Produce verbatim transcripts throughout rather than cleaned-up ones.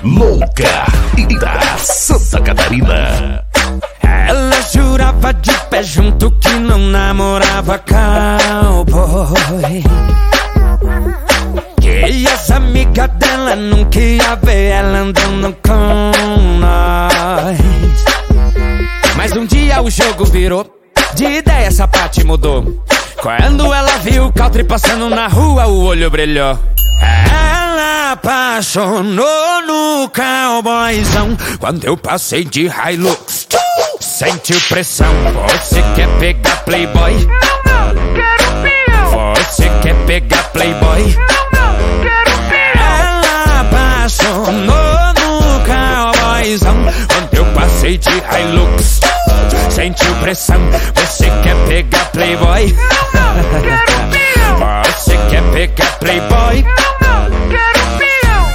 louca e da Santa Catarina. Ela jurava de pé junto que não namorava cowboy, que as amigas dela nunca ia ver ela andando com nós. Mas um dia o jogo virou, de ideia essa parte mudou. Quando ela viu o country passando na rua, o olho brilhou. Ela apaixonou no cowboyzão. Quando eu passei de Hilux, sentiu pressão. Você quer pegar playboy? Não, não, quero peão. Você quer pegar playboy? Não, não, quero peão. Ela apaixonou no cowboyzão. Quando eu passei de Hilux, sentiu pressão. Você quer pegar playboy? Não, não, quero peão. Você quer pegar playboy? Não, não, quero peão.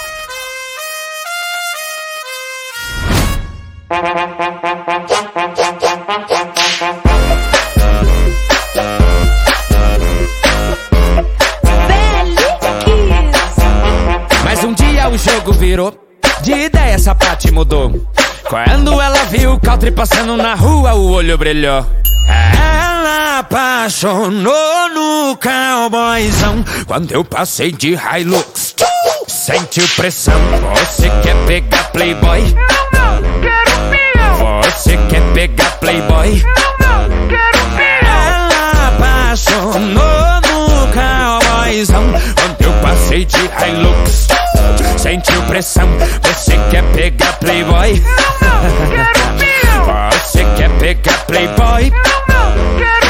Mas um dia o jogo virou, de ideia essa parte mudou. Quando ela viu o country passando na rua, o olho brilhou. Ela apaixonou no cowboyzão. Quando eu passei de Hilux, sentiu pressão. Você quer pegar playboy? Não, não, quero peão. Você quer pegar playboy? Não, não, quero peão. Ela apaixonou no cowboyzão. Quando eu passei de Hilux, sentiu pressão. Você quer pegar playboy? Não, não, quero peão. Você quer pegar playboy? Não, não, quero